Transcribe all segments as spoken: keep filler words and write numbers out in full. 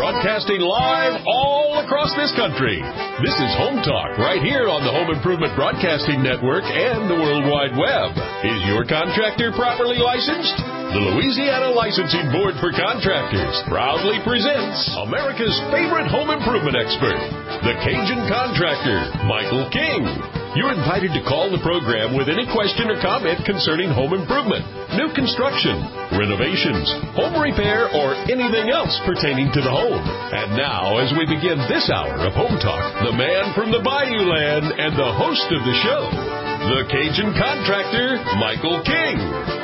broadcasting live all across this country. This is Home Talk right here on the Home Improvement Broadcasting Network and the World Wide Web. Is your contractor properly licensed? The Louisiana Licensing Board for Contractors proudly presents America's favorite home improvement expert, the Cajun Contractor, Michael King. You're invited to call the program with any question or comment concerning home improvement, new construction, renovations, home repair, or anything else pertaining to the home. And now, as we begin this hour of Home Talk, the man from the Bayou Land and the host of the show, the Cajun Contractor, Michael King.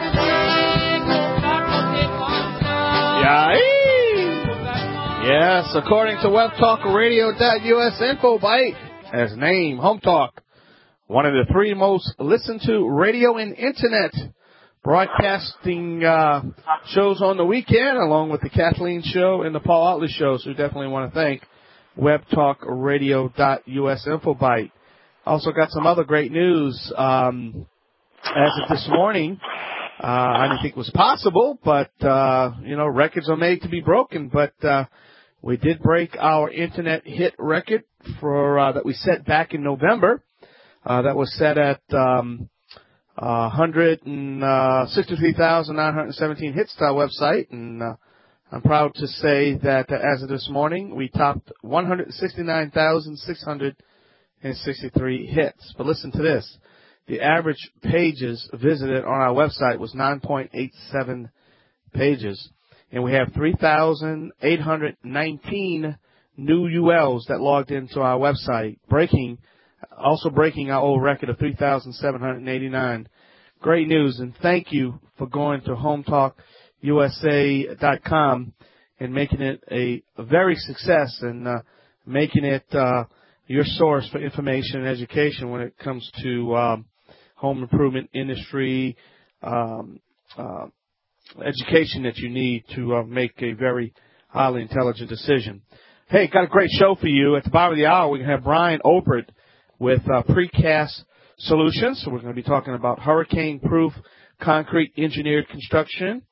Yes, according to web talk radio dot U S info byte, as name, Home Talk, one of the three most listened to radio and internet broadcasting uh, shows on the weekend, along with the Kathleen Show and the Paul Otley Show. So we definitely want to thank web talk radio dot U S info byte. Also got some other great news. Um, as of this morning, uh, I didn't think it was possible, but, uh, you know, records are made to be broken. But uh, we did break our internet hit record for uh, that we set back in November. Uh, that was set at um, uh, one hundred sixty-three thousand nine hundred seventeen hits to our website, and uh, I'm proud to say that uh, as of this morning, we topped one hundred sixty-nine thousand six hundred sixty-three hits. But listen to this. The average pages visited on our website was nine point eight seven pages, and we have three thousand eight hundred nineteen new U Ls that logged into our website, breaking Also breaking our old record of three thousand seven hundred eighty-nine. Great news, and thank you for going to home talk U S A dot com and making it a, a very success and uh, making it uh, your source for information and education when it comes to um, home improvement industry um, uh, education that you need to uh, make a very highly intelligent decision. Hey, got a great show for you. At the bottom of the hour, we're going to have Brian Obert with uh, Precast Solutions. So we're going to be talking about hurricane-proof concrete engineered construction.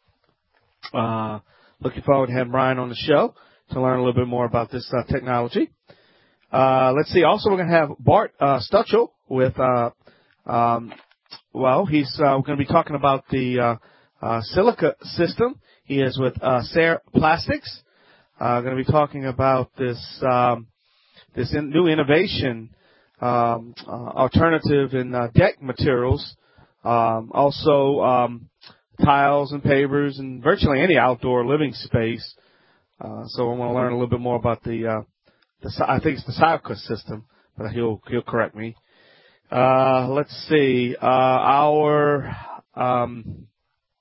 Uh, looking forward to having Brian on the show to learn a little bit more about this uh, technology. Uh, let's see. Also, we're going to have Bart uh, Stutchel with, uh, um, well, he's uh, we're going to be talking about the uh, uh, silica system. He is with uh, Sayre Plastics. Uh, going to be talking about this um, this in, new innovation. Um, uh, alternative in uh, deck materials, um, also um, tiles and pavers and virtually any outdoor living space. Uh, so I want to learn a little bit more about the, uh, the I think it's the Silica system, but he'll he'll correct me. Uh, let's see, uh, our um,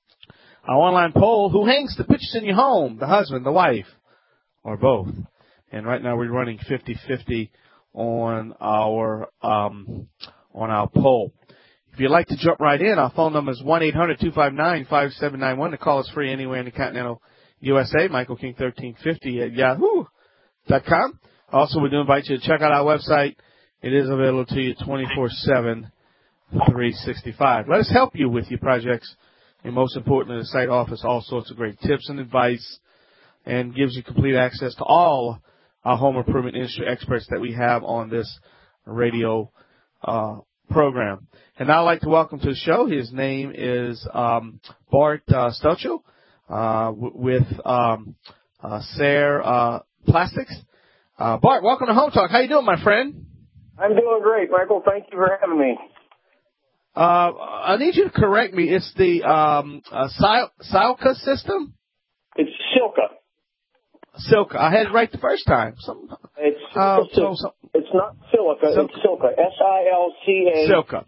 our online poll: who hangs the pictures in your home, the husband, the wife, or both? And right now we're running fifty-fifty on our um, on our poll. If you'd like to jump right in, our phone number is one eight hundred two five nine five seven nine one. The call is free anywhere in the continental U S A. Michael King thirteen fifty at yahoo dot com. Also, we do invite you to check out our website. It is available to you twenty-four seven, three sixty-five. Let us help you with your projects. And most importantly, the site offers all sorts of great tips and advice and gives you complete access to all our home improvement industry experts that we have on this radio uh, program. And now I'd like to welcome to the show. His name is um, Bart uh, Stutchel uh, w- with um, uh, Sayre uh, Plastics. Uh, Bart, welcome to Home Talk. How you doing, my friend? I'm doing great, Michael. Thank you for having me. Uh, I need you to correct me. It's the um, uh, Silica system? It's Silica. Silica. I had it right the first time. Some, it's, uh, it's, so, so, it's not Silica. Silica. It's Silica. S I L C A. Silica.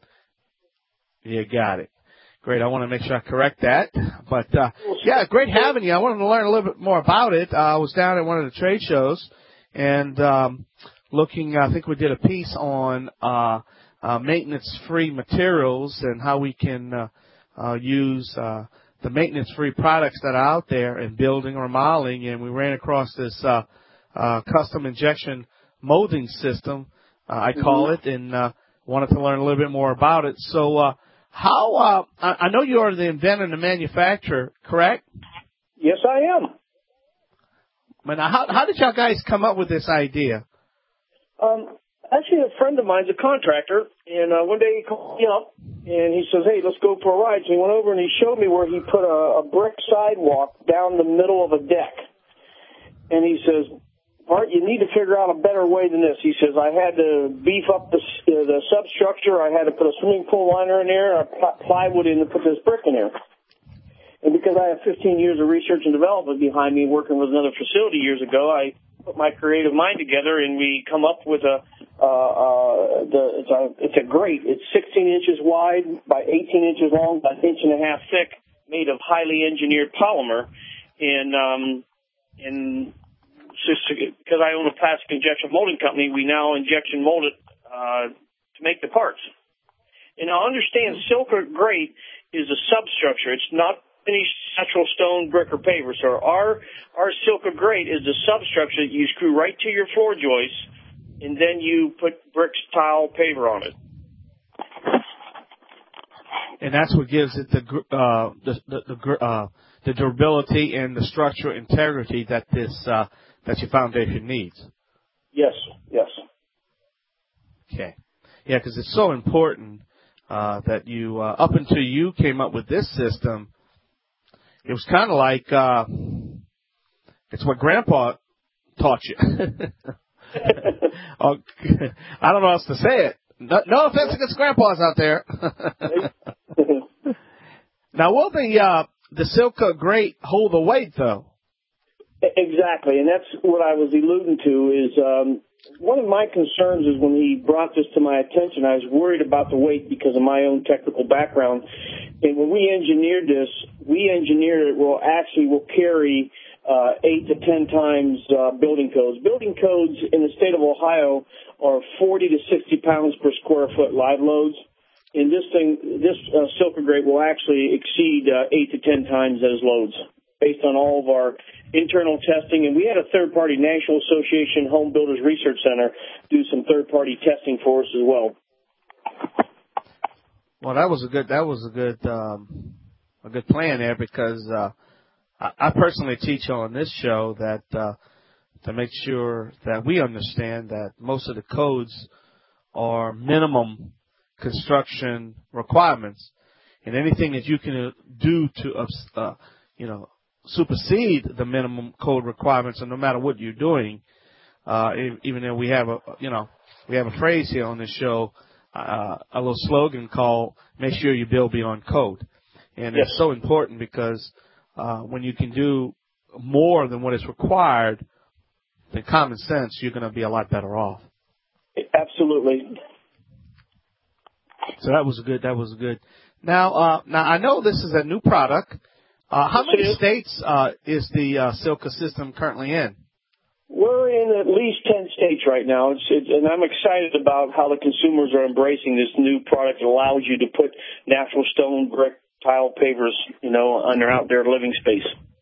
You got it. Great. I want to make sure I correct that. But, uh, yeah, great having you. I wanted to learn a little bit more about it. Uh, I was down at one of the trade shows and um, looking, I think we did a piece on uh, uh, maintenance-free materials and how we can uh, uh, use uh, the maintenance-free products that are out there in building or remodeling, and we ran across this uh, uh, custom injection molding system, uh, I call mm-hmm. it, and uh, wanted to learn a little bit more about it. So uh, how uh, I, I know you are the inventor and the manufacturer, correct? Yes, I am. Now, how, how did y'all guys come up with this idea? Um, actually, a friend of mine's a contractor, and uh, one day he called me up, and he says, hey, let's go for a ride. So he went over and he showed me where he put a, a brick sidewalk down the middle of a deck. And he says, Bart, you need to figure out a better way than this. He says, I had to beef up the, uh, the substructure. I had to put a swimming pool liner in there, I put plywood in to put this brick in there. And because I have fifteen years of research and development behind me working with another facility years ago, I put my creative mind together and we come up with a, uh, uh, the, it's a, it's a grate. It's sixteen inches wide by eighteen inches long by an inch and a half thick, made of highly engineered polymer. And, um, and, because I own a plastic injection molding company, we now injection mold it uh, to make the parts. And now understand, Silca Grate is a substructure. It's not any natural stone, brick, or paver. So our our Silca Grate is the substructure that you screw right to your floor joists, and then you put bricks, tile, paver on it. And that's what gives it the uh, the the, the, uh, the durability and the structural integrity that this uh, that your foundation needs. Yes, yes. Okay. Yeah, because it's so important uh, that you, uh, up until you came up with this system, it was kind of like, uh, it's what Grandpa taught you. oh, I don't know how else to say it. No, no offense against Grandpas out there. Now, will the, uh, the Silca Grate hold the weight, though? Exactly, and that's what I was alluding to is um, one of my concerns is when he brought this to my attention, I was worried about the weight because of my own technical background. And when we engineered this, we engineered it will actually will carry uh, eight to ten times uh, building codes. Building codes in the state of Ohio are forty to sixty pounds per square foot live loads. And this thing, this uh, Silca Grate will actually exceed uh, eight to ten times those loads, based on all of our internal testing. And we had a third-party National Association Home Builders Research Center do some third-party testing for us as well. Well, that was a good, that was a good, um, a good plan there because, uh, I, I personally teach on this show that, uh, to make sure that we understand that most of the codes are minimum construction requirements, and anything that you can do to, uh, you know, supersede the minimum code requirements, and no matter what you're doing, uh, even though we have a, you know, we have a phrase here on this show, uh, a little slogan called "Make sure you build beyond code," and yes. It's so important because uh, when you can do more than what is required, than common sense, you're going to be a lot better off. Absolutely. So that was good. That was good. Now, uh, now I know this is a new product. Uh, how many states uh, is the uh, Silca system currently in? We're in at least ten states right now, it's, it's, and I'm excited about how the consumers are embracing this new product that allows you to put natural stone, brick, tile, pavers, you know, on their out there living space.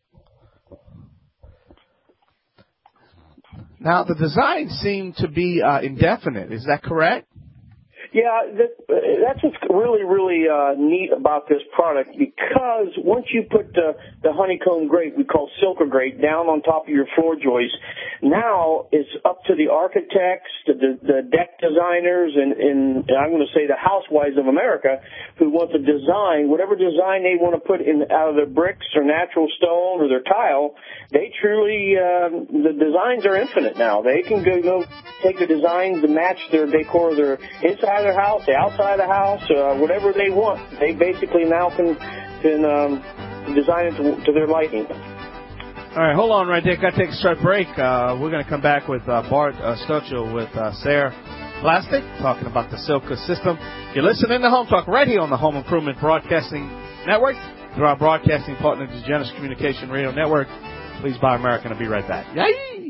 Now, the designs seem to be uh, indefinite. Is that correct? Yeah, that, that's what's really, really uh, neat about this product, because once you put the, the honeycomb grate, we call Silca Grate, down on top of your floor joist, now it's up to the architects, the, the, the deck designers, and, and I'm going to say the housewives of America who want to design, whatever design they want to put in out of their bricks or natural stone or their tile, they truly, uh, the designs are infinite now. They can go, go take the designs to match their decor, their inside their house, the outside of the house, uh, whatever they want. They basically now can can um, design it to, to their liking. All right, hold on right there. Got to take a short break. Uh, we're going to come back with uh, Bart uh, Stochel with uh, Sayre Plastic, talking about the Silca system. You're listening to Home Talk right here on the Home Improvement Broadcasting Network through our broadcasting partner, the Genesis Communication Radio Network. Please buy American. I'll be right back. Yay!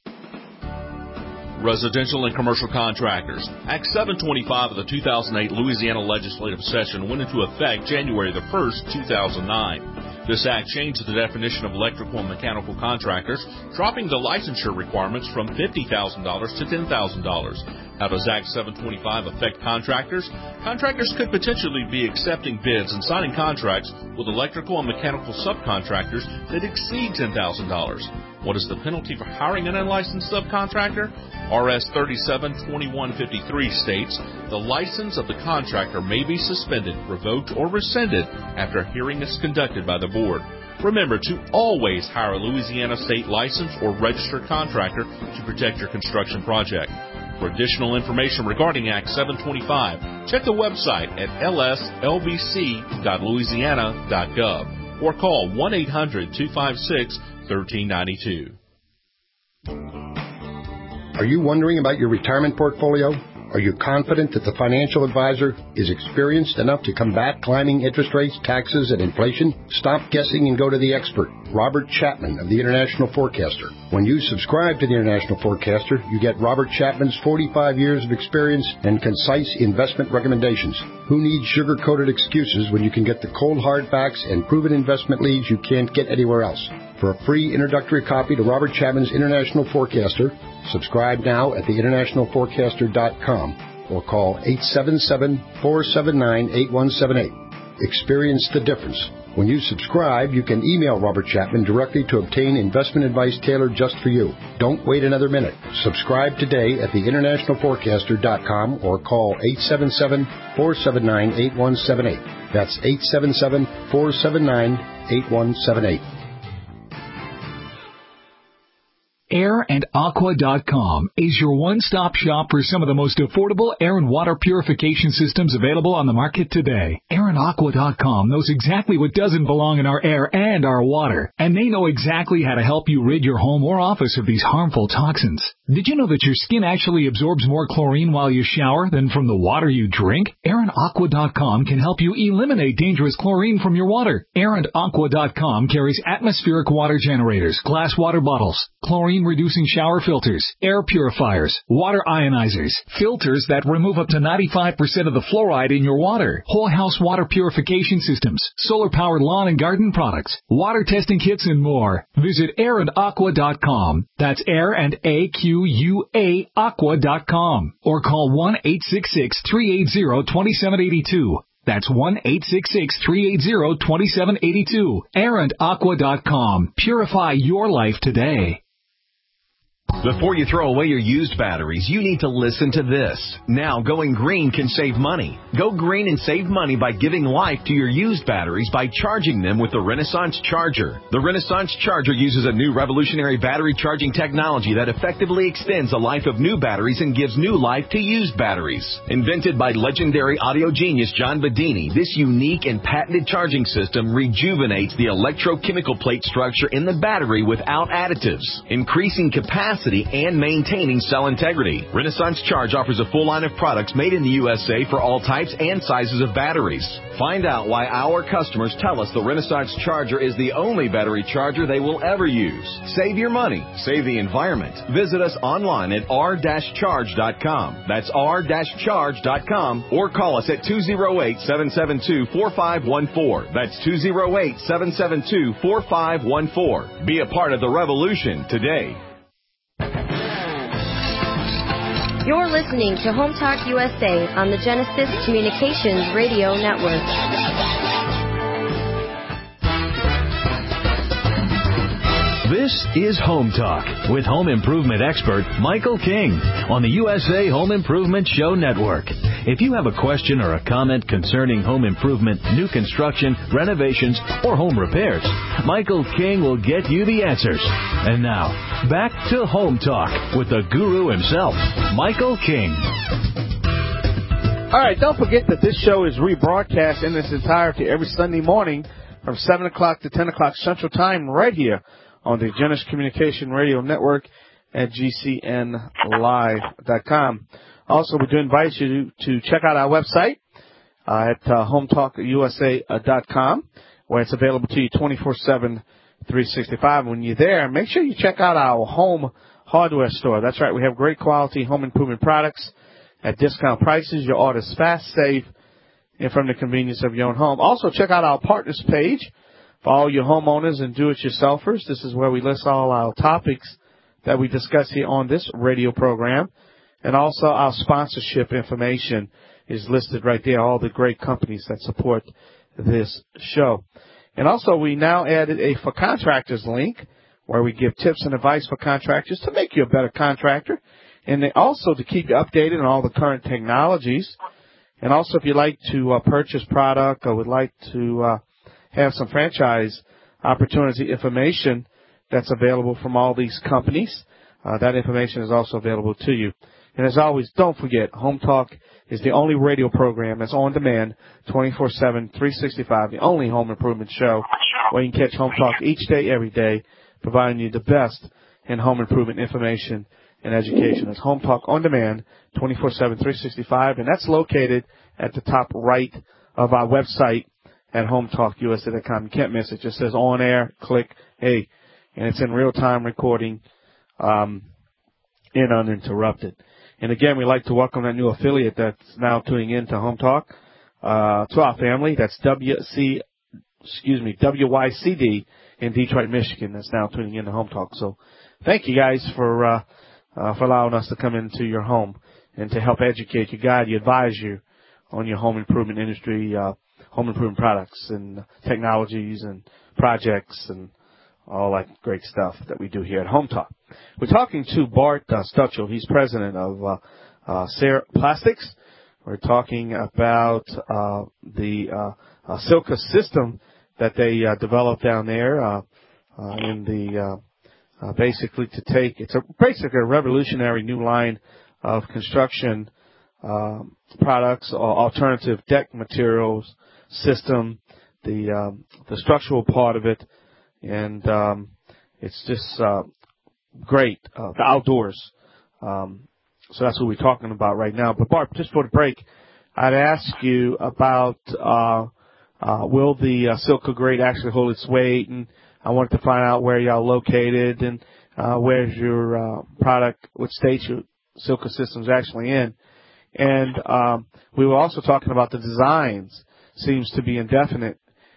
Residential and commercial contractors. Act seven twenty-five of the two thousand eight Louisiana legislative session went into effect January the first, two thousand nine. This act changed the definition of electrical and mechanical contractors, dropping the licensure requirements from fifty thousand dollars to ten thousand dollars. How does Act seven twenty-five affect contractors? Contractors could potentially be accepting bids and signing contracts with electrical and mechanical subcontractors that exceed ten thousand dollars. What is the penalty for hiring an unlicensed subcontractor? R S thirty-seven twenty-one fifty-three states, the license of the contractor may be suspended, revoked, or rescinded after a hearing is conducted by the board. Remember to always hire a Louisiana state licensed or registered contractor to protect your construction project. For additional information regarding Act seven twenty-five, check the website at l s l b c dot louisiana dot gov or call one eight hundred two five six one three nine two. Are you wondering about your retirement portfolio? Are you confident that the financial advisor is experienced enough to combat climbing interest rates, taxes, and inflation? Stop guessing and go to the expert, Robert Chapman of the International Forecaster. When you subscribe to the International Forecaster, you get Robert Chapman's forty-five years of experience and concise investment recommendations. Who needs sugar-coated excuses when you can get the cold hard facts and proven investment leads you can't get anywhere else? For a free introductory copy to Robert Chapman's International Forecaster, subscribe now at the international forecaster dot com or call eight seven seven, four seven nine, eight one seven eight. Experience the difference. When you subscribe, you can email Robert Chapman directly to obtain investment advice tailored just for you. Don't wait another minute. Subscribe today at the international forecaster dot com or call eight seven seven, four seven nine, eight one seven eight. That's eight seven seven, four seven nine, eight one seven eight. air and aqua dot com is your one-stop shop for some of the most affordable air and water purification systems available on the market today. air and aqua dot com knows exactly what doesn't belong in our air and our water, and they know exactly how to help you rid your home or office of these harmful toxins. Did you know that your skin actually absorbs more chlorine while you shower than from the water you drink? air and aqua dot com can help you eliminate dangerous chlorine from your water. air and aqua dot com carries atmospheric water generators, glass water bottles, chlorine reducing shower filters, air purifiers, water ionizers, filters that remove up to ninety-five percent of the fluoride in your water, whole house water purification systems, solar powered lawn and garden products, water testing kits, and more. Visit air and aqua dot com. That's air and A Q U A aqua dot com or call one eight six six, three eight zero, two seven eight two. That's one eight six six, three eight zero, two seven eight two. air and aqua dot com. Purify your life today. Before you throw away your used batteries, you need to listen to this. Now, going green can save money. Go green and save money by giving life to your used batteries by charging them with the Renaissance Charger. The Renaissance Charger uses a new revolutionary battery charging technology that effectively extends the life of new batteries and gives new life to used batteries. Invented by legendary audio genius John Bedini, this unique and patented charging system rejuvenates the electrochemical plate structure in the battery without additives, increasing capacity and maintaining cell integrity. Renaissance Charge offers a full line of products made in the U S A for all types and sizes of batteries. Find out why our customers tell us the Renaissance Charger is the only battery charger they will ever use. Save your money. Save the environment. Visit us online at r dash charge dot com. That's r dash charge dot com or call us at two oh eight, seven seven two, four five one four. That's two oh eight, seven seven two, four five one four. Be a part of the revolution today. You're listening to Home Talk U S A on the Genesis Communications Radio Network. This is Home Talk with home improvement expert Michael King on the U S A Home Improvement Show Network. If you have a question or a comment concerning home improvement, new construction, renovations, or home repairs, Michael King will get you the answers. And now, back to Home Talk with the guru himself, Michael King. All right, don't forget that this show is rebroadcast in its entirety every Sunday morning from seven o'clock to ten o'clock Central Time right here on the Genesis Communication Radio Network at G C N live dot com. Also, we do invite you to check out our website uh, at uh, home talk u s a dot com, where it's available to you twenty-four seven, three sixty-five. When you're there, make sure you check out our home hardware store. That's right. We have great quality home improvement products at discount prices. Your order's fast, safe, and from the convenience of your own home. Also, check out our partners page for all your homeowners and do-it-yourselfers. This is where we list all our topics that we discuss here on this radio program. And also our sponsorship information is listed right there, all the great companies that support this show. And also we now added a For Contractors link, where we give tips and advice for contractors to make you a better contractor, and they also to keep you updated on all the current technologies. And also, if you'd like to uh, purchase product or would like to uh, have some franchise opportunity information that's available from all these companies, uh, that information is also available to you. And as always, don't forget, Home Talk is the only radio program that's on demand twenty-four seven, three sixty-five, the only home improvement show where you can catch Home Talk each day, every day, providing you the best in home improvement information and education. It's Home Talk on demand twenty-four seven, three sixty-five, and that's located at the top right of our website at home talk u s a dot com. You can't miss it. It just says on air, click, hey, and it's in real-time recording um, and uninterrupted. And again, we'd like to welcome that new affiliate that's now tuning in to Home Talk, uh, to our family. That's W C, excuse me, W Y C D in Detroit, Michigan. That's now tuning in to Home Talk. So, thank you guys for uh, uh, for allowing us to come into your home and to help educate you, guide you, advise you on your home improvement industry, uh, home improvement products and technologies and projects and all that great stuff that we do here at Home Talk. We're talking to Bart uh, Stutchel. He's president of uh, uh, Sarah Plastics. We're talking about uh, the uh, uh, Silca system that they uh, developed down there uh, uh, in the uh, uh, basically to take it's a basically a revolutionary new line of construction uh, products or alternative deck materials system. The um, the structural part of it. And um, it's just uh, great, uh, the outdoors. Um, so that's what we're talking about right now. But, Bart, just for the break, I'd ask you about uh, uh, will the uh, Silca grade actually hold its weight? And I wanted to find out where y'all located and uh, where's your uh, product, what state your Silca system's actually in. And um, we were also talking about the designs. Seems to be indefinite.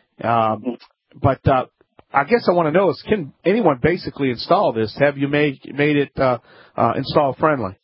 Um, but uh, I guess I want to know is, can anyone basically install this? Have you made made it uh, uh, install friendly?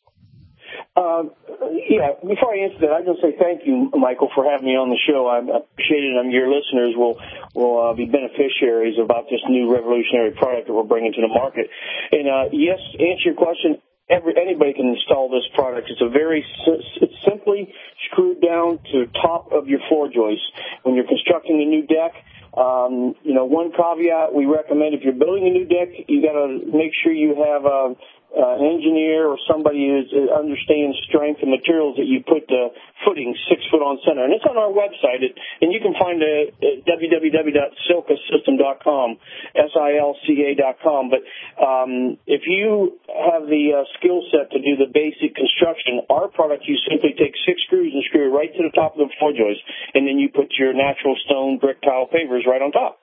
Um, yeah, before I answer that, I just say thank you, Michael, for having me on the show. I appreciate it, and your listeners will will uh, be beneficiaries about this new revolutionary product that we're bringing to the market. And uh, yes, to answer your question, every anybody can install this product. It's a very it's simply screwed down to the top of your floor joist when you're constructing a new deck. Um, you know, one caveat we recommend if you're building a new deck, you got to make sure you have a, uh, an engineer or somebody who understands strength and materials that you put the footing six foot on center. And it's on our website, it, and you can find it at w w w dot silca system dot com, S I L C A dot com. But um, if you have the uh, skill set to do the basic construction, our product, you simply take six screws and screw it right to the top of the floor joist, and then you put your natural stone brick tile pavers right on top.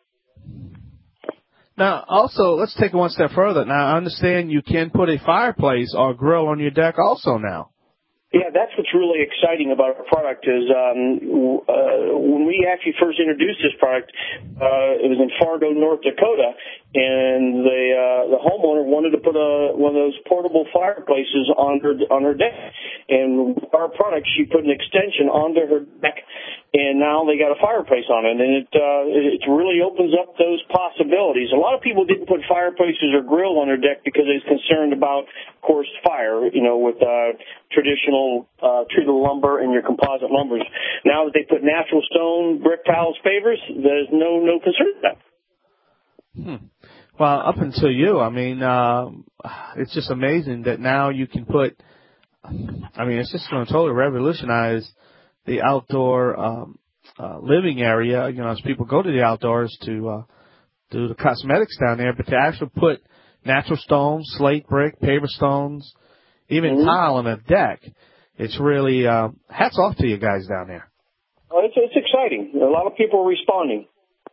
Now, also, let's take it one step further. Now, I understand you can put a fireplace or grill on your deck also now. Yeah, that's what's really exciting about our product is um, uh, when we actually first introduced this product, uh, it was in Fargo, North Dakota, and the uh, the homeowner wanted to put a, one of those portable fireplaces on her on her deck. And our product, she put an extension onto her deck, and now they got a fireplace on it, and it uh, it really opens up those possibilities. A lot of people didn't put fireplaces or grill on their deck because they was concerned about, of course, fire, you know, with uh, traditional uh, treated lumber and your composite lumbers. Now that they put natural stone, brick tiles, pavers, there's no no concern with that. Hmm. Well, up until you, I mean, uh, it's just amazing that now you can put. I mean, it's just going to totally revolutionize the outdoor um, uh, living area. You know, as people go to the outdoors to uh, do the cosmetics down there, but to actually put natural stones, slate, brick, paver stones, even mm-hmm. tile on a deck, it's really uh, hats off to you guys down there. Well, it's, it's exciting. A lot of people are responding.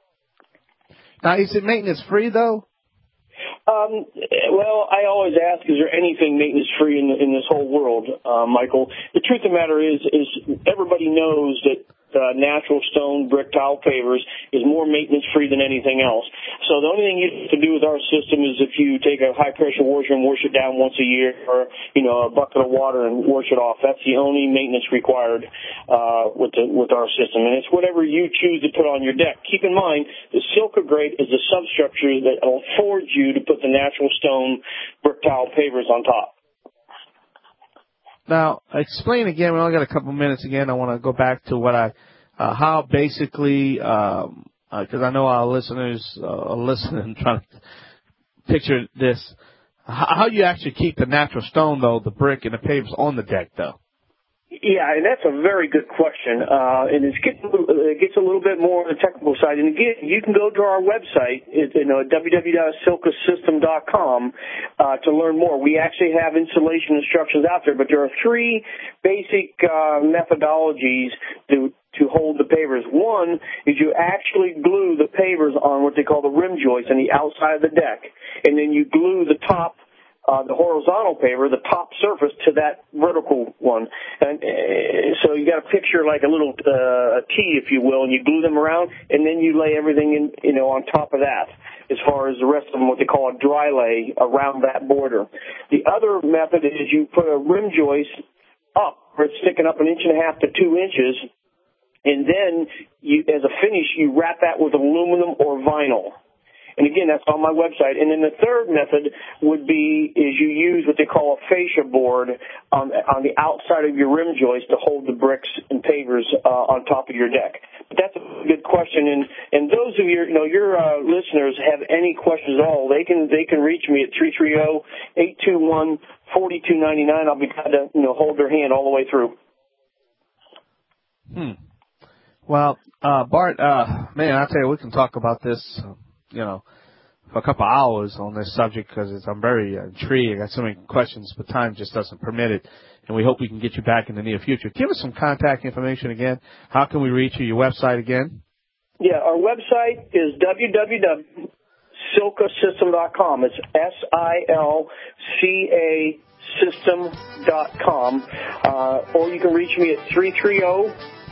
Now, is it maintenance free though? Um, well, I always ask, is there anything maintenance-free in, in this whole world, uh, Michael? The truth of the matter is, is everybody knows that uh, natural stone brick tile pavers is more maintenance free than anything else. So the only thing you have to do with our system is if you take a high pressure washer and wash it down once a year, or you know a bucket of water and wash it off. That's the only maintenance required uh, with the, with our system, and it's whatever you choose to put on your deck. Keep in mind the Silca-Grate is the substructure that affords you to put the natural stone brick tile pavers on top. Now, explain again. We only got a couple minutes again. I want to go back to what I, uh, how basically, um, because uh, I know our listeners uh, are listening and trying to picture this. How, how you actually keep the natural stone, though, the brick and the pavers on the deck, though? Yeah, and that's a very good question, uh, and it's getting, it gets a little bit more on the technical side. And again, you can go to our website, you know, w w w dot silca system dot com, uh, to learn more. We actually have installation instructions out there, but there are three basic uh, methodologies to to hold the pavers. One is you actually glue the pavers on what they call the rim joist on the outside of the deck, and then you glue the top. Uh, the horizontal paver, the top surface, to that vertical one. And uh, so you got to picture like a little uh, a T, if you will, and you glue them around, and then you lay everything in, you know, on top of that, as far as the rest of them, what they call a dry lay around that border. The other method is you put a rim joist up, where it's sticking up an inch and a half to two inches, and then you, as a finish, you wrap that with aluminum or vinyl. And again, that's on my website. And then the third method would be is you use what they call a fascia board on, on the outside of your rim joist to hold the bricks and pavers uh, on top of your deck. But that's a good question. And, and those of your, you know, your uh, listeners have any questions at all, they can they can reach me at three three zero, eight two one, four two nine nine. I'll be glad to, you know, hold their hand all the way through. Hmm. Well, uh, Bart, uh, man, I tell you, we can talk about this. You know, for a couple of hours on this subject because I'm very uh, intrigued. I got so many questions, but time just doesn't permit it. And we hope we can get you back in the near future. Give us some contact information again. How can we reach you? Your website again? Yeah, our website is w w w dot silca system dot com. It's S I L C A system dot com. Uh, or you can reach me at three three zero,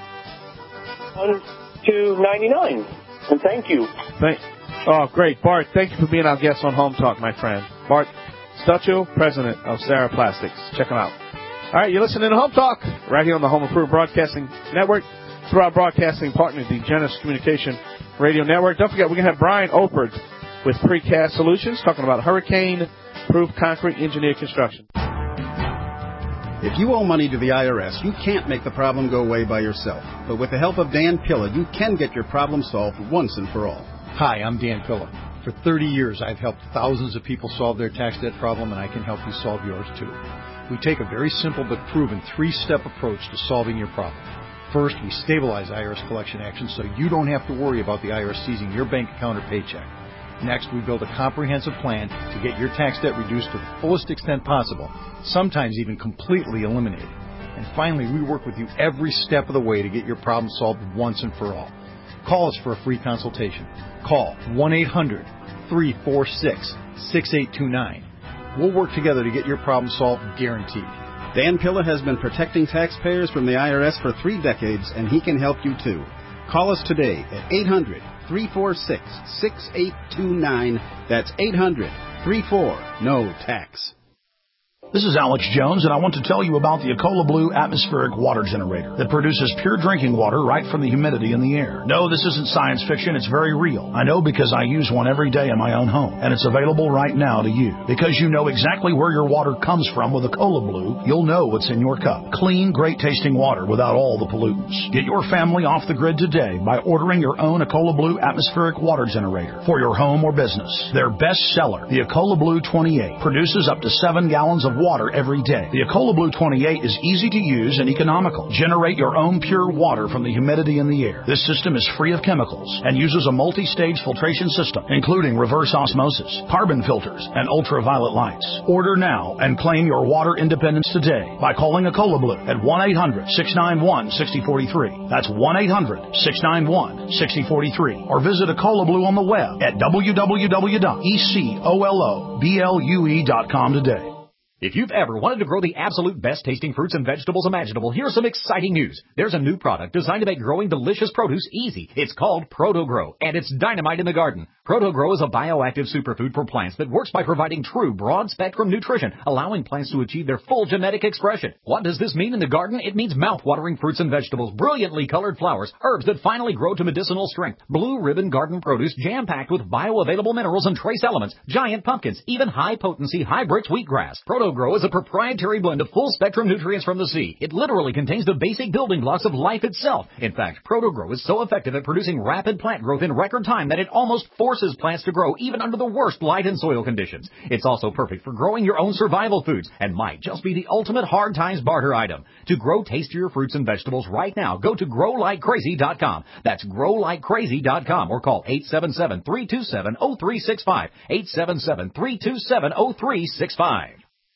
one two nine nine. And thank you. Thank Oh, great. Bart, thank you for being our guest on Home Talk, my friend. Bart Stuchel, president of Sarah Plastics. Check him out. All right, you're listening to Home Talk right here on the Home Improvement Broadcasting Network through our broadcasting partner, the Genesis Communication Radio Network. Don't forget, we're going to have Brian Opert with Precast Solutions talking about hurricane-proof concrete engineered construction. If you owe money to the I R S, you can't make the problem go away by yourself. But with the help of Dan Pilla, you can get your problem solved once and for all. Hi, I'm Dan Pilla. For thirty years, I've helped thousands of people solve their tax debt problem, and I can help you solve yours too. We take a very simple but proven three-step approach to solving your problem. First, we stabilize I R S collection actions so you don't have to worry about the I R S seizing your bank account or paycheck. Next, we build a comprehensive plan to get your tax debt reduced to the fullest extent possible, sometimes even completely eliminated. And finally, we work with you every step of the way to get your problem solved once and for all. Call us for a free consultation. Call one eight hundred, three four six, six eight two nine. We'll work together to get your problem solved, guaranteed. Dan Pilla has been protecting taxpayers from the I R S for three decades, and he can help you too. Call us today at eight hundred, three four six, six eight two nine. That's eight hundred, three four, N O tax. This is Alex Jones, and I want to tell you about the Ecola Blue atmospheric water generator that produces pure drinking water right from the humidity in the air. No, this isn't science fiction. It's very real. I know because I use one every day in my own home, and it's available right now to you. Because you know exactly where your water comes from with Ecola Blue, you'll know what's in your cup. Clean, great-tasting water without all the pollutants. Get your family off the grid today by ordering your own Ecola Blue atmospheric water generator for your home or business. Their best seller, the Ecola Blue twenty-eight, produces up to seven gallons of water every day. The Ecola Blue twenty-eight is easy to use and economical. Generate your own pure water from the humidity in the air. This system is free of chemicals and uses a multi-stage filtration system, including reverse osmosis, carbon filters, and ultraviolet lights. Order now and claim your water independence today by calling Ecola Blue at one eight hundred, six nine one, six zero four three. That's one eight hundred, six nine one, six zero four three. Or visit Ecola Blue on the web at w w w dot ecoloblue dot com today. If you've ever wanted to grow the absolute best tasting fruits and vegetables imaginable, here's some exciting news. There's a new product designed to make growing delicious produce easy. It's called ProtoGrow, and it's dynamite in the garden. ProtoGrow is a bioactive superfood for plants that works by providing true broad-spectrum nutrition, allowing plants to achieve their full genetic expression. What does this mean in the garden? It means mouth-watering fruits and vegetables, brilliantly colored flowers, herbs that finally grow to medicinal strength, blue ribbon garden produce jam-packed with bioavailable minerals and trace elements, giant pumpkins, even high-potency, high-brix wheatgrass. ProtoGrow is a proprietary blend of full-spectrum nutrients from the sea. It literally contains the basic building blocks of life itself. In fact, ProtoGrow is so effective at producing rapid plant growth in record time that it almost forces plants to grow even under the worst light and soil conditions. It's also perfect for growing your own survival foods and might just be the ultimate hard times barter item. To grow tastier fruits and vegetables right now, go to grow like crazy dot com. That's grow like crazy dot com or call eight seven seven, three two seven, zero three six five, eight seven seven, three two seven, zero three six five.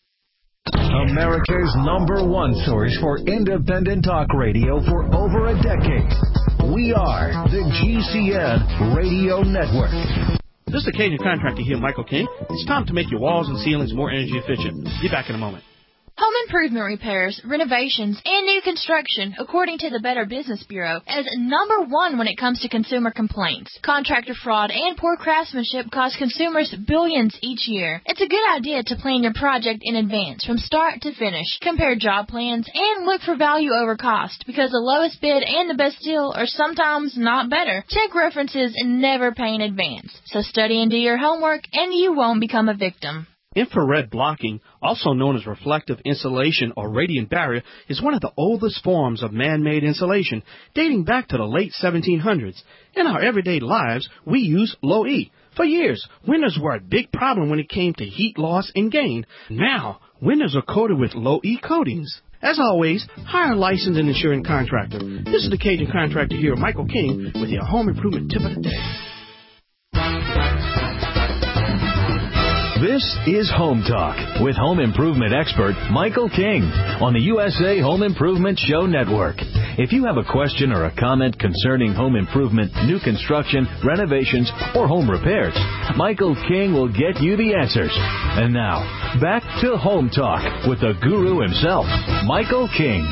America's number one source for independent talk radio for over a decade. We are the G C N Radio Network. This is the Cajun Contractor here, Michael King. It's time to make your walls and ceilings more energy efficient. Be back in a moment. Home improvement repairs, renovations, and new construction, according to the Better Business Bureau, is number one when it comes to consumer complaints. Contractor fraud and poor craftsmanship cost consumers billions each year. It's a good idea to plan your project in advance, from start to finish. Compare job plans and look for value over cost, because the lowest bid and the best deal are sometimes not better. Check references and never pay in advance. So study and do your homework, and you won't become a victim. Infrared blocking, also known as reflective insulation or radiant barrier, is one of the oldest forms of man-made insulation, dating back to the late seventeen hundreds. In our everyday lives, we use Low-E. For years, windows were a big problem when it came to heat loss and gain. Now, windows are coated with Low-E coatings. As always, hire a licensed and insured contractor. This is the Cajun Contractor here, Michael King, with your home improvement tip of the day. This is Home Talk with home improvement expert Michael King on the U S A Home Improvement Show Network. If you have a question or a comment concerning home improvement, new construction, renovations, or home repairs, Michael King will get you the answers. And now, back to Home Talk with the guru himself, Michael King.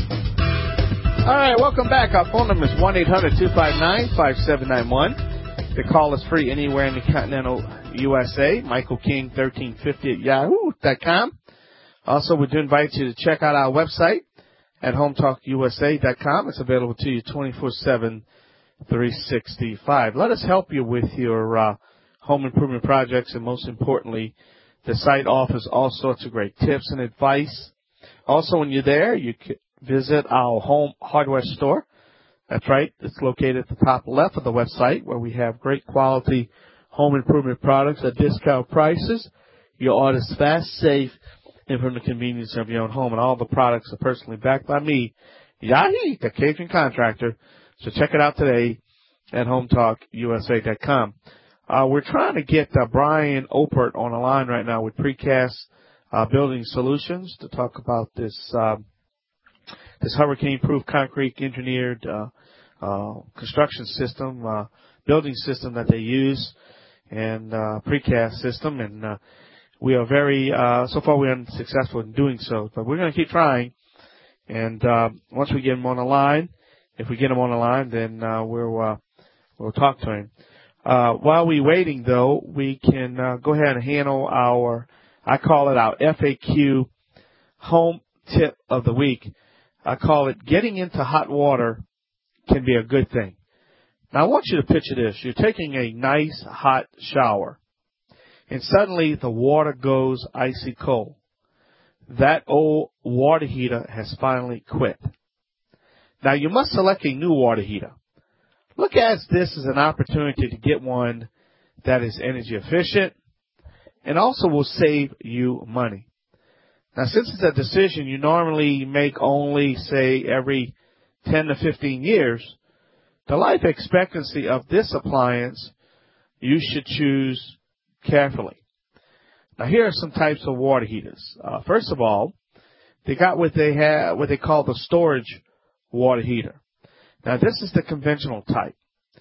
All right, welcome back. Our phone number is one eight hundred, two five nine, five seven nine one. The call is free anywhere in the continental U S A. Michael King, thirteen fifty at yahoo dot com. Also, we do invite you to check out our website at home talk U S A dot com. It's available to you twenty-four seven, three sixty-five. Let us help you with your uh, home improvement projects, and most importantly, the site offers all sorts of great tips and advice. Also, when you're there, you can visit our home hardware store. That's right. It's located at the top left of the website, where we have great quality home improvement products at discount prices. Your order's fast, safe, and from the convenience of your own home. And all the products are personally backed by me, Yahi, the Cajun Contractor. So check it out today at home talk U S A dot com. Uh, we're trying to get uh, Brian Opert on the line right now with Precast uh, Building Solutions to talk about this uh, this hurricane-proof concrete engineered uh, uh, construction system, uh, building system that they use, and uh, precast system. And uh, we are very, uh, so far we're unsuccessful in doing so, but we're going to keep trying. And uh, once we get him on the line, if we get him on the line, then uh, we'll, uh, we'll talk to him. Uh, while we're waiting, though, we can uh, go ahead and handle our, I call it our F A Q home tip of the week. I call it getting into hot water can be a good thing. Now, I want you to picture this. You're taking a nice hot shower, and suddenly the water goes icy cold. That old water heater has finally quit. Now, you must select a new water heater. Look at this as an opportunity to get one that is energy efficient and also will save you money. Now, since it's a decision you normally make only, say, every ten to fifteen years, the life expectancy of this appliance you should choose carefully. Now, here are some types of water heaters. Uh, first of all, they got what they have, what they call the storage water heater. Now, this is the conventional type.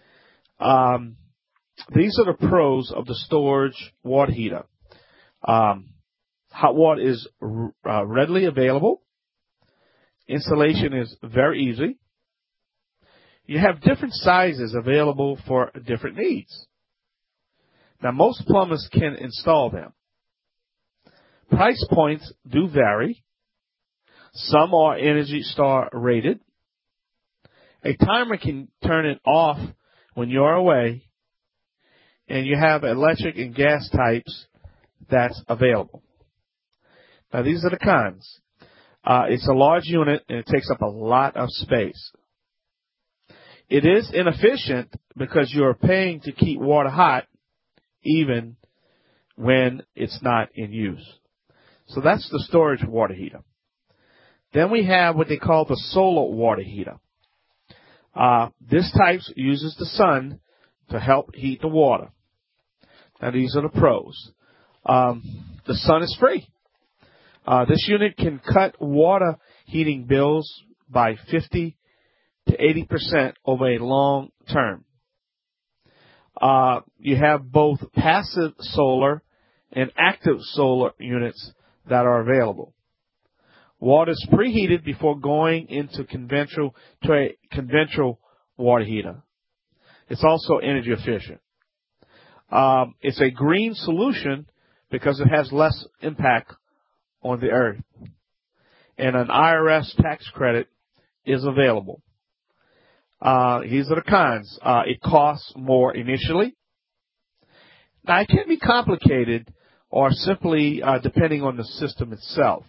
Um, these are the pros of the storage water heater. Um, Hot water is uh, readily available. Installation is very easy. You have different sizes available for different needs. Now, most plumbers can install them. Price points do vary. Some are Energy Star rated. A timer can turn it off when you're away, and you have electric and gas types that's available. Now, these are the cons. Uh, it's a large unit, and it takes up a lot of space. It is inefficient because you're paying to keep water hot even when it's not in use. So that's the storage water heater. Then we have what they call the solar water heater. Uh, this type uses the sun to help heat the water. Now, these are the pros. Um, the sun is free. Uh, this unit can cut water heating bills by fifty to eighty percent over a long term. Uh, you have both passive solar and active solar units that are available. Water is preheated before going into conventional to a conventional water heater. It's also energy efficient. Um, it's a green solution because it has less impact on the earth. And an I R S tax credit is available. Uh, these are the cons. Uh, it costs more initially. Now, it can be complicated or simply uh, depending on the system itself.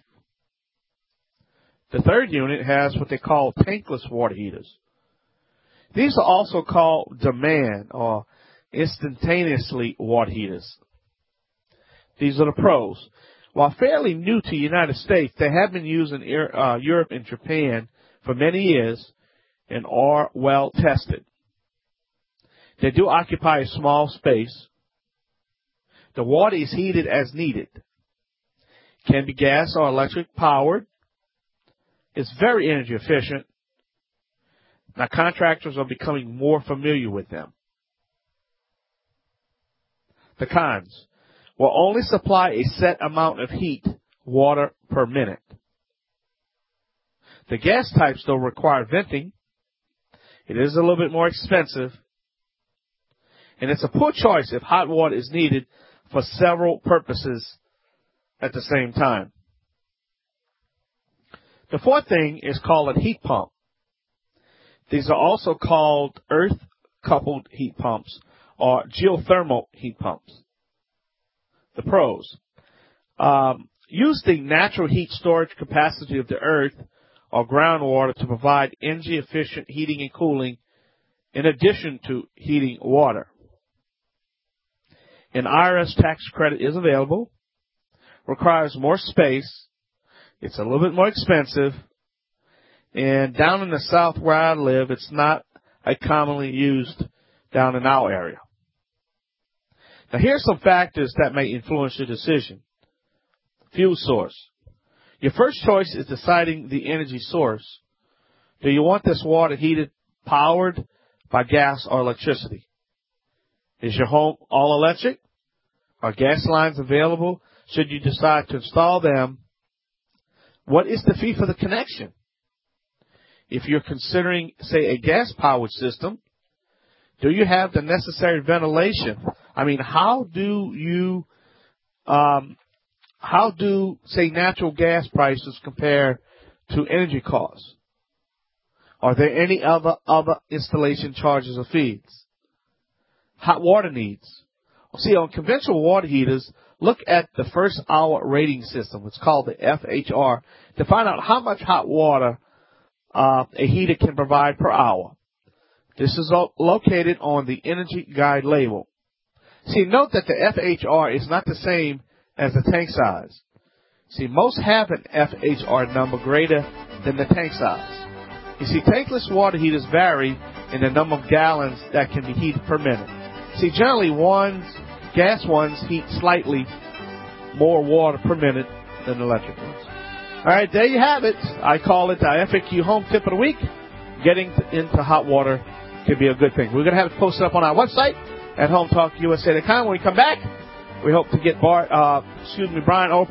The third unit has what they call tankless water heaters. These are also called demand or instantaneously water heaters. These are the pros. While fairly new to the United States, they have been used in uh, Europe and Japan for many years and are well tested. They do occupy a small space. The water is heated as needed. Can be gas or electric powered. It's very energy efficient. Now, contractors are becoming more familiar with them. The cons will only supply a set amount of heat, water per minute. The gas types, though, require venting. It is a little bit more expensive. And it's a poor choice if hot water is needed for several purposes at the same time. The fourth thing is called a heat pump. These are also called earth-coupled heat pumps or geothermal heat pumps. The pros. Um, use the natural heat storage capacity of the earth or groundwater to provide energy-efficient heating and cooling in addition to heating water. An I R S tax credit is available. Requires more space. It's a little bit more expensive. And down in the south where I live, it's not a commonly used down in our area. Now, here's some factors that may influence your decision. Fuel source. Your first choice is deciding the energy source. Do you want this water heated, powered by gas or electricity? Is your home all electric? Are gas lines available? Should you decide to install them? What is the fee for the connection? If you're considering, say, a gas-powered system, do you have the necessary ventilation? I mean, how do you, um, how do, say, natural gas prices compare to energy costs? Are there any other, other installation charges or fees? Hot water needs. See, on conventional water heaters, look at the first hour rating system. It's called the F H R to find out how much hot water uh, a heater can provide per hour. This is lo- located on the Energy Guide label. See, note that the F H R is not the same as the tank size. See, most have an F H R number greater than the tank size. You see, tankless water heaters vary in the number of gallons that can be heated per minute. See, generally, ones, gas ones heat slightly more water per minute than electric ones. All right, there you have it. I call it the F A Q Home Tip of the Week. Getting into hot water can be a good thing. We're going to have it posted up on our website at home talk U S A dot com. When we come back, we hope to get Bart, uh, excuse me, Brian Oprah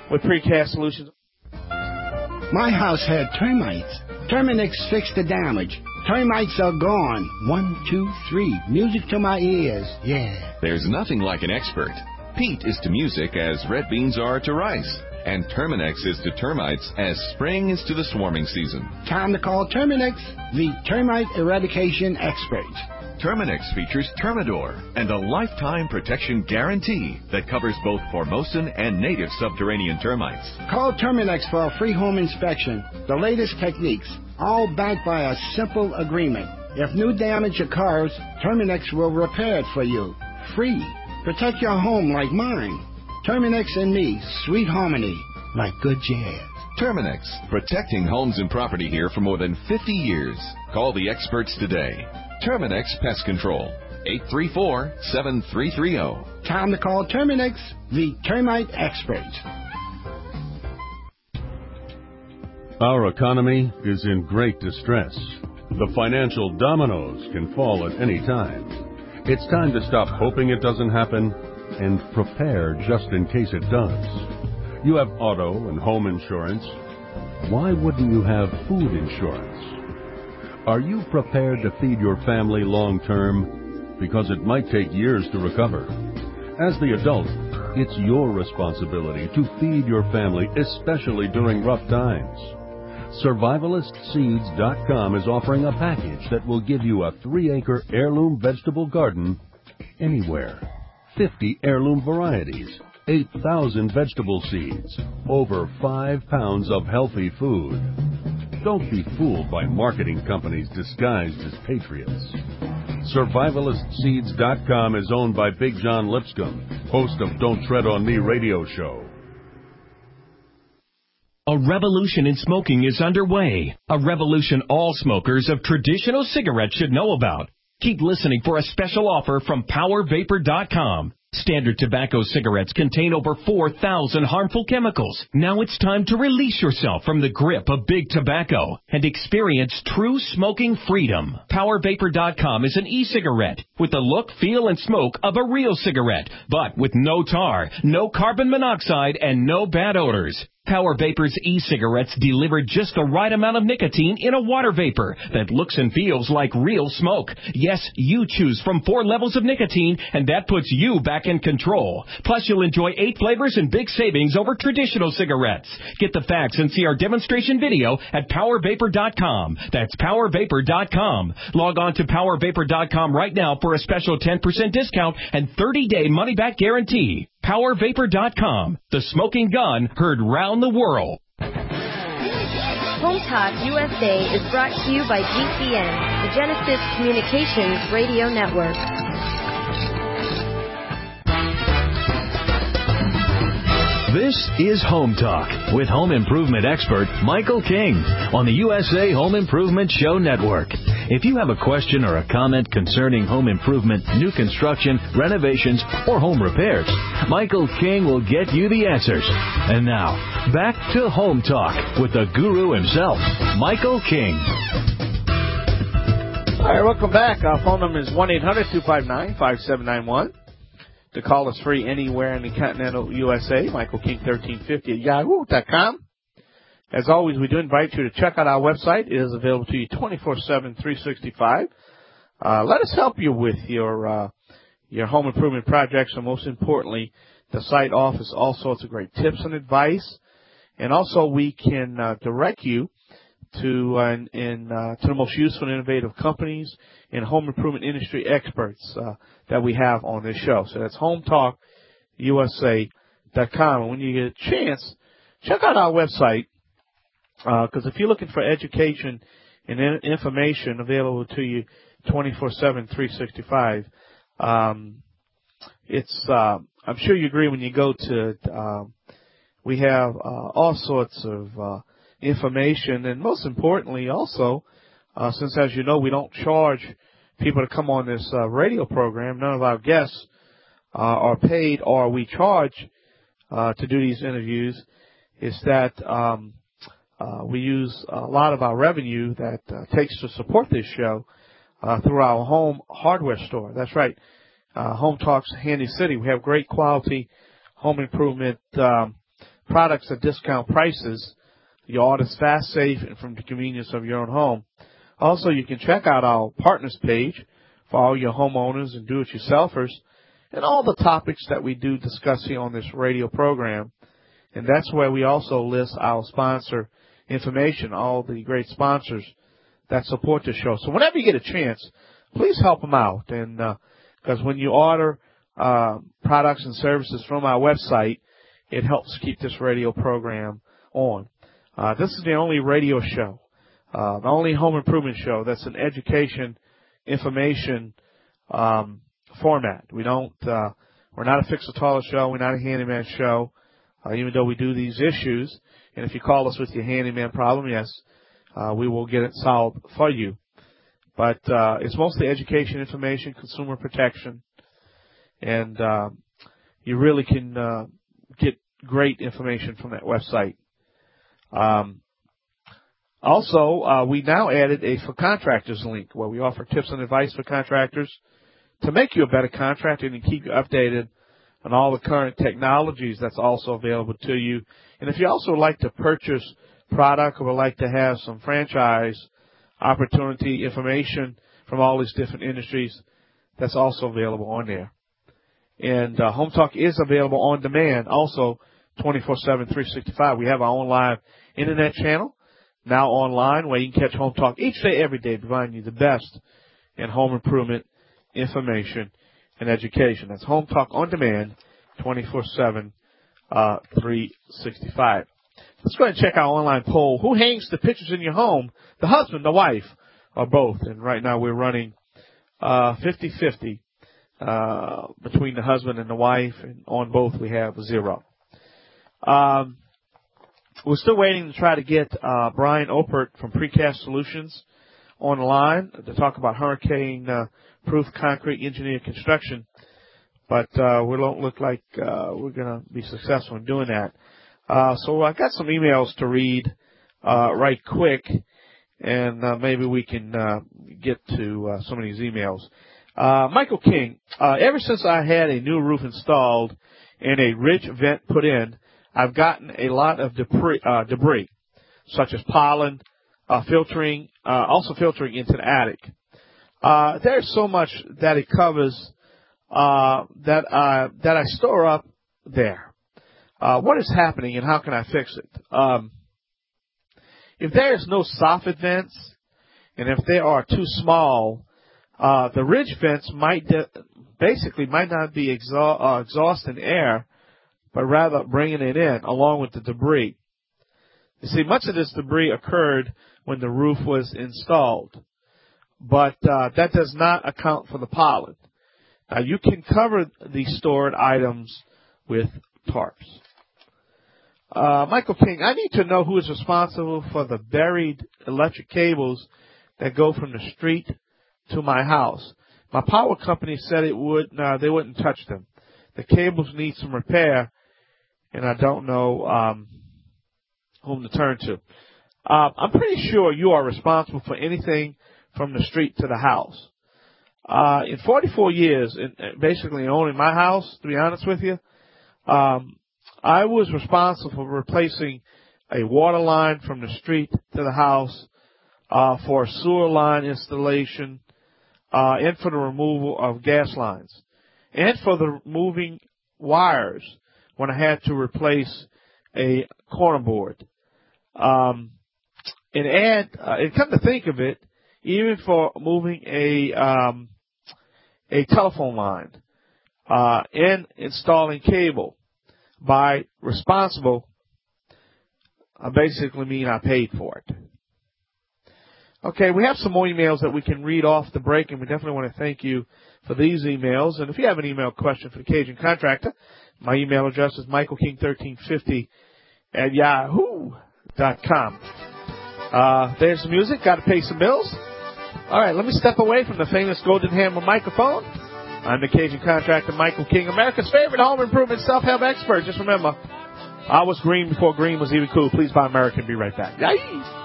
with Precast Solutions. My house had termites. Terminix fixed the damage. Termites are gone. One, two, three. Music to my ears. Yeah. There's nothing like an expert. Peat is to music as red beans are to rice. And Terminix is to termites as spring is to the swarming season. Time to call Terminix, the termite eradication expert. Terminix features Termidor and a lifetime protection guarantee that covers both Formosan and native subterranean termites. Call Terminix for a free home inspection. The latest techniques, all backed by a simple agreement. If new damage occurs, Terminix will repair it for you. Free. Protect your home like mine. Terminix and me, sweet harmony, like good jazz. Terminix, protecting homes and property here for more than fifty years. Call the experts today. Terminix Pest Control, eight three four, seven three three zero. Time to call Terminix, the termite expert. Our economy is in great distress. The financial dominoes can fall at any time. It's time to stop hoping it doesn't happen and prepare just in case it does. You have auto and home insurance. Why wouldn't you have food insurance? Are you prepared to feed your family long term? Because it might take years to recover. As the adult, it's your responsibility to feed your family, especially during rough times. Survivalist Seeds dot com is offering a package that will give you a three-acre heirloom vegetable garden anywhere. fifty heirloom varieties, eight thousand vegetable seeds, over five pounds of healthy food. Don't be fooled by marketing companies disguised as patriots. Survivalist Seeds dot com is owned by Big John Lipscomb, host of Don't Tread on Me radio show. A revolution in smoking is underway. A revolution all smokers of traditional cigarettes should know about. Keep listening for a special offer from Power Vapor dot com. Standard tobacco cigarettes contain over four thousand harmful chemicals. Now it's time to release yourself from the grip of big tobacco and experience true smoking freedom. Power Vapor dot com is an e-cigarette with the look, feel, and smoke of a real cigarette, but with no tar, no carbon monoxide, and no bad odors. Power Vapor's e-cigarettes deliver just the right amount of nicotine in a water vapor that looks and feels like real smoke. Yes, you choose from four levels of nicotine, and that puts you back in control. Plus, you'll enjoy eight flavors and big savings over traditional cigarettes. Get the facts and see our demonstration video at Power Vapor dot com. That's Power Vapor dot com. Log on to Power Vapor dot com right now for a special ten percent discount and thirty-day money-back guarantee. Power Vapor dot com. The smoking gun heard round the world. Home Talk U S A is brought to you by G C N, the Genesis Communications Radio Network. This is Home Talk with home improvement expert Michael King on the U S A Home Improvement Show Network. If you have a question or a comment concerning home improvement, new construction, renovations, or home repairs, Michael King will get you the answers. And now, back to Home Talk with the guru himself, Michael King. All right, welcome back. Our phone number is one eight hundred two five nine five seven nine one. To call us free anywhere in the continental U S A, Michael King thirteen fifty at yahoo dot com. As always, we do invite you to check out our website. It is available to you twenty-four seven, three sixty-five. Uh, let us help you with your uh, your home improvement projects, and most importantly, the site offers all sorts of great tips and advice. And also, we can uh, direct you to uh, in, in, uh, to the most useful and innovative companies and home improvement industry experts uh, that we have on this show. So that's Home Talk U S A dot com. And when you get a chance, check out our website, because uh, if you're looking for education and in- information available to you twenty-four seven, three sixty-five, um, it's uh, I'm sure you agree when you go to um, we have uh, all sorts of uh, information, and most importantly also, uh, since as you know we don't charge people to come on this uh, radio program, none of our guests uh, are paid or we charge uh, to do these interviews, is that um, uh, we use a lot of our revenue that uh, takes to support this show uh, through our home hardware store. That's right, uh, Home Talk's Handy City. We have great quality home improvement um, products at discount prices. Your order's fast, safe, and from the convenience of your own home. Also, you can check out our partners page for all your homeowners and do-it-yourselfers and all the topics that we do discuss here on this radio program. And that's where we also list our sponsor information, all the great sponsors that support the show. So whenever you get a chance, please help them out. And because uh, when you order uh, products and services from our website, it helps keep this radio program on. Uh, this is the only radio show, uh, the only home improvement show that's an education, information um, format. We don't, uh, we're not a fix-a-taller show. We're not a handyman show, uh, even though we do these issues. And if you call us with your handyman problem, yes, uh, we will get it solved for you. But uh, it's mostly education, information, consumer protection, and uh, you really can uh, get great information from that website. Um, also, uh, we now added a For Contractors link where we offer tips and advice for contractors to make you a better contractor and keep you updated on all the current technologies that's also available to you. And if you also like to purchase product or would like to have some franchise opportunity information from all these different industries, that's also available on there. And uh, Home Talk is available on demand also twenty-four seven, three sixty-five. We have our own live internet channel now online where you can catch Home Talk each day, every day, providing you the best in home improvement information and education. That's Home Talk on demand twenty-four seven, uh, three sixty-five. Let's go ahead and check our online poll. Who hangs the pictures in your home? The husband, the wife, or both? And right now we're running uh fifty-fifty uh between the husband and the wife, and on both we have zero. Um, we're still waiting to try to get uh, Brian Opert from Precast Solutions on the line to talk about hurricane-proof uh, concrete engineered construction, but uh, we don't look like uh, we're going to be successful in doing that. Uh, so I got some emails to read uh, right quick, and uh, maybe we can uh, get to uh, some of these emails. Uh, Michael King, uh, ever since I had a new roof installed and a ridge vent put in, I've gotten a lot of debris, uh, debris such as pollen, uh, filtering, uh, also filtering into the attic. Uh, there's so much that it covers, uh, that, uh, that I store up there. Uh, what is happening and how can I fix it? Um, if there is no soffit vents and if they are too small, uh, the ridge vents might de- basically might not be exha- uh, exhausting air, but rather bringing it in along with the debris. You see, much of this debris occurred when the roof was installed, but uh, that does not account for the pollen. Now, you can cover these stored items with tarps. Uh, Michael King, I need to know who is responsible for the buried electric cables that go from the street to my house. My power company said it would, no, they wouldn't touch them. The cables need some repair, and I don't know um, whom to turn to. Uh, I'm pretty sure you are responsible for anything from the street to the house. Uh, in forty-four years, in, basically owning my house, to be honest with you, um, I was responsible for replacing a water line from the street to the house, uh, for a sewer line installation, uh, and for the removal of gas lines, and for the moving wires when I had to replace a corner board. Um, and add, uh, and come to think of it, even for moving a, um, a telephone line, uh, and installing cable by responsible, I basically mean I paid for it. Okay, we have some more emails that we can read off the break, and we definitely want to thank you for these emails. And if you have an email question for the Cajun Contractor, my email address is michael king thirteen fifty at yahoo dot com. Uh, there's the music. Got to pay some bills. All right, let me step away from the famous Golden Hammer microphone. I'm the Cajun Contractor, Michael King, America's favorite home improvement self-help expert. Just remember, I was green before green was even cool. Please buy American. Be right back. Yay!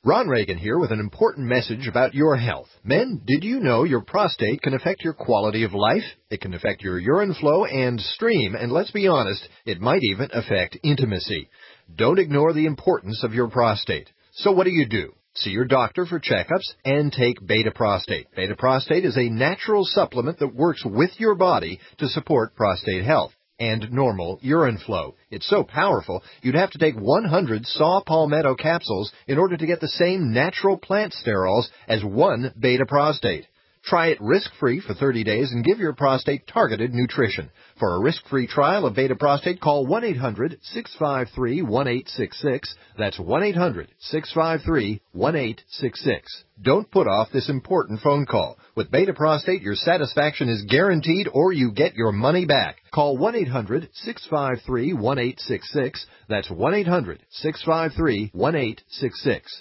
Ron Reagan here with an important message about your health. Men, did you know your prostate can affect your quality of life? It can affect your urine flow and stream, and let's be honest, it might even affect intimacy. Don't ignore the importance of your prostate. So what do you do? See your doctor for checkups and take Beta Prostate. Beta Prostate is a natural supplement that works with your body to support prostate health and normal urine flow. It's so powerful, you'd have to take one hundred saw palmetto capsules in order to get the same natural plant sterols as one Beta Prostate. Try it risk-free for thirty days and give your prostate targeted nutrition. For a risk-free trial of Beta Prostate, call one eight hundred, six five three, one eight six six. That's one eight hundred, six five three, one eight six six. Don't put off this important phone call. With Beta Prostate, your satisfaction is guaranteed or you get your money back. Call one eight hundred, six five three, one eight six six. That's one eight hundred, six five three, one eight six six.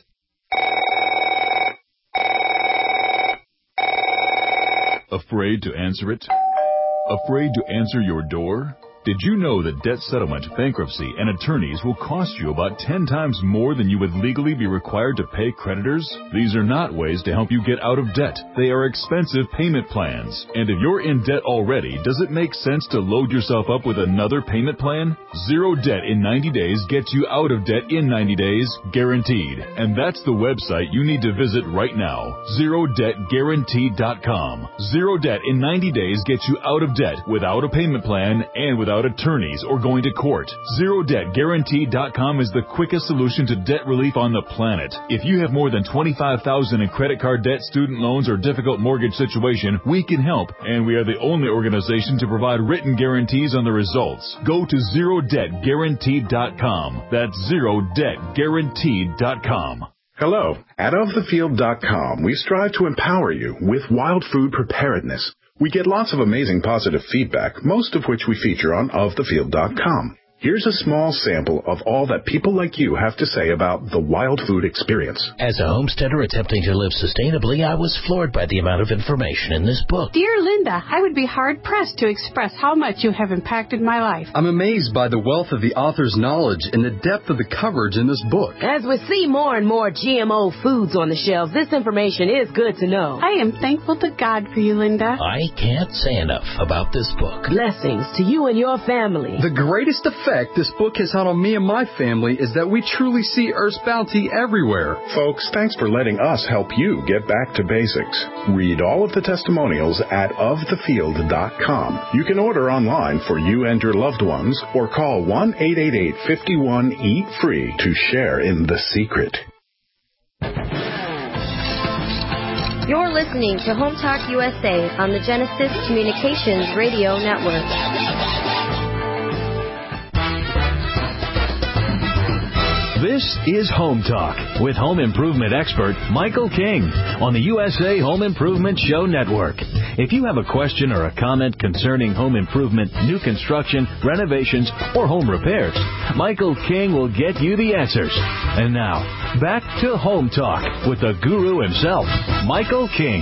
Afraid to answer it? Afraid to answer your door? Did you know that debt settlement, bankruptcy, and attorneys will cost you about ten times more than you would legally be required to pay creditors? These are not ways to help you get out of debt. They are expensive payment plans. And if you're in debt already, does it make sense to load yourself up with another payment plan? Zero debt in ninety days gets you out of debt in ninety days, guaranteed. And that's the website you need to visit right now, zero debt guaranteed dot com. Zero debt in ninety days gets you out of debt without a payment plan and without attorneys or going to court. zero debt guaranteed dot com is the quickest solution to debt relief on the planet. If you have more than twenty-five thousand dollars in credit card debt, student loans, or difficult mortgage situation, we can help, and we are the only organization to provide written guarantees on the results. Go to zero debt guaranteed dot com. That's zero debt guaranteed dot com. Hello. At of the field dot com, we strive to empower you with wild food preparedness. We get lots of amazing positive feedback, most of which we feature on of the field dot com. Here's a small sample of all that people like you have to say about the wild food experience. As a homesteader attempting to live sustainably, I was floored by the amount of information in this book. Dear Linda, I would be hard-pressed to express how much you have impacted my life. I'm amazed by the wealth of the author's knowledge and the depth of the coverage in this book. As we see more and more G M O foods on the shelves, this information is good to know. I am thankful to God for you, Linda. I can't say enough about this book. Blessings to you and your family. The greatest effect this book has had on me and my family is that we truly see Earth's bounty everywhere. Folks, thanks for letting us help you get back to basics. Read all of the testimonials at of the field dot com. You can order online for you and your loved ones or call one eight eight eight, five one, eat free to share in the secret. You're listening to Home Talk U S A on the Genesis Communications Radio Network. This is Home Talk with home improvement expert Michael King on the U S A Home Improvement Show Network. If you have a question or a comment concerning home improvement, new construction, renovations, or home repairs, Michael King will get you the answers. And now, back to Home Talk with the guru himself, Michael King.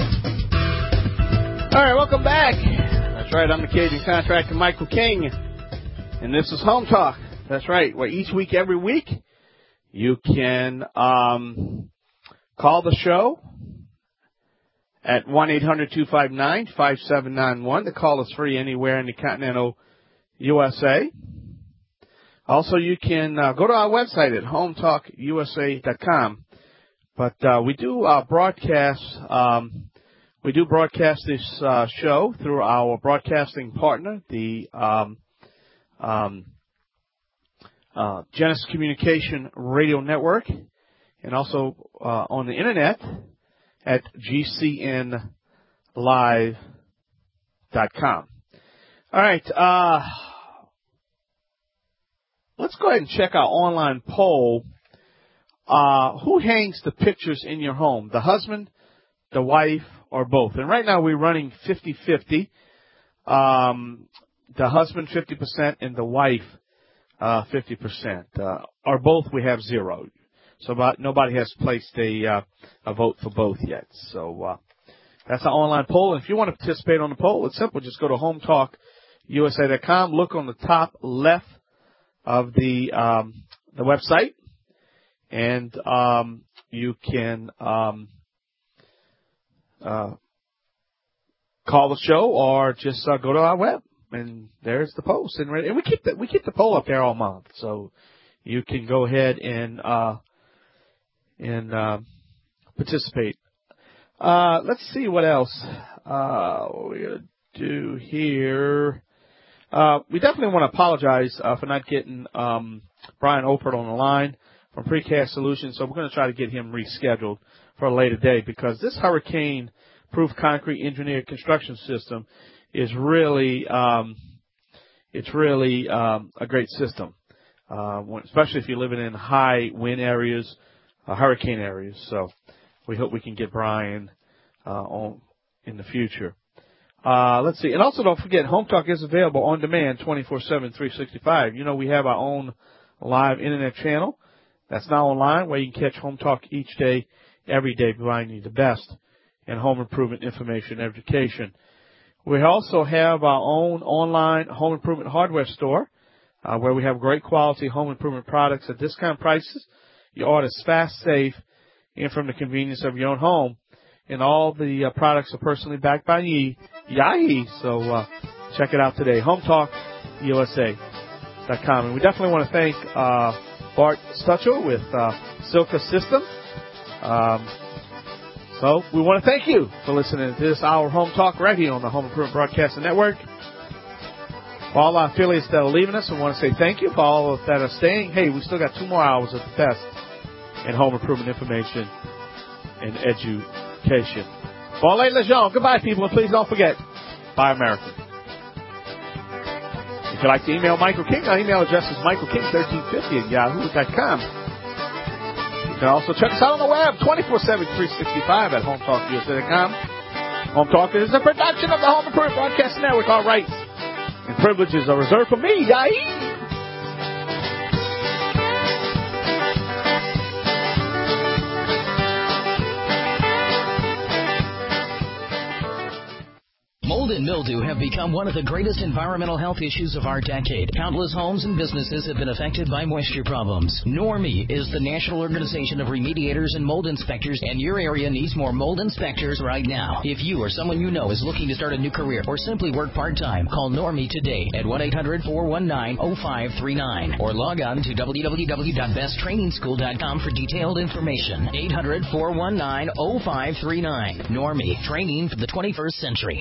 All right, welcome back. That's right, I'm the Cajun contractor Michael King, and this is Home Talk. That's right, where each week, every week, you can um, call the show at one eight hundred, two five nine, five seven nine one. The call is free anywhere in the continental U S A. Also, you can uh, go to our website at home talk U S A dot com. But uh, we do uh, broadcast. Um, we do broadcast this uh, show through our broadcasting partner, the um, um, uh, Genesis Communication Radio Network, and also uh, on the internet at G C N live dot com. All right. Uh, let's go ahead and check our online poll. Uh, who hangs the pictures in your home? The husband, the wife, or both? And right now we're running fifty-fifty. Um, the husband fifty percent and the wife uh, fifty percent. Uh, or both we have zero. So about, nobody has placed a, uh, a vote for both yet. So uh, that's our online poll. And if you want to participate on the poll, it's simple. Just go to home talk U S A dot com. Look on the top left of the um, the website. And um, you can um, uh, call the show or just uh, go to our web, and there's the post. And, and we keep the we keep the poll up there all month, so you can go ahead and uh, and uh, participate. Uh, let's see what else uh, what we're gonna do here. Uh, we definitely want to apologize uh, for not getting um, Brian Opert on the line from Precast Solutions, so we're going to try to get him rescheduled for a later day, because this hurricane-proof concrete engineered construction system is really um, it's really um, a great system, uh, when, especially if you're living in high wind areas, uh, hurricane areas. So we hope we can get Brian uh, on in the future. Uh, let's see. And also don't forget, Home Talk is available on demand twenty-four seven, three sixty-five. You know, we have our own live internet channel that's now online where you can catch Home Talk each day, every day, providing you the best in home improvement information and education. We also have our own online home improvement hardware store uh, where we have great quality home improvement products at discount prices. Your order is fast, safe, and from the convenience of your own home. And all the uh, products are personally backed by Yi, Yahi. So uh, check it out today. Home Talk U S A dot com. And we definitely want to thank uh, Bart Stutchel with uh, Silka System. Um, so we want to thank you for listening to this hour of Home Talk right here on the Home Improvement Broadcasting Network. For all our affiliates that are leaving us, we want to say thank you. For all that are staying, hey, we still got two more hours of the best in home improvement information and education. Bon, ladies and gentlemen, goodbye, people, and please don't forget, Buy American. If you'd like to email Michael King, our email address is michael king thirteen fifty at yahoo dot com. You can also check us out on the web, twenty-four seven, three sixty-five at home talk u s a dot com. Home Talk is a production of the Home Improvement Broadcasting Network. All rights and privileges are reserved for me, Yahi. Mold and mildew have become one of the greatest environmental health issues of our decade. Countless homes and businesses have been affected by moisture problems. Normie is the national organization of remediators and mold inspectors, and your area needs more mold inspectors right now. If you or someone you know is looking to start a new career or simply work part-time, call Normie today at one eight hundred, four one nine, oh five three nine or log on to w w w dot best training school dot com for detailed information. eight hundred, four one nine, oh five three nine. Normie, training for the twenty-first century.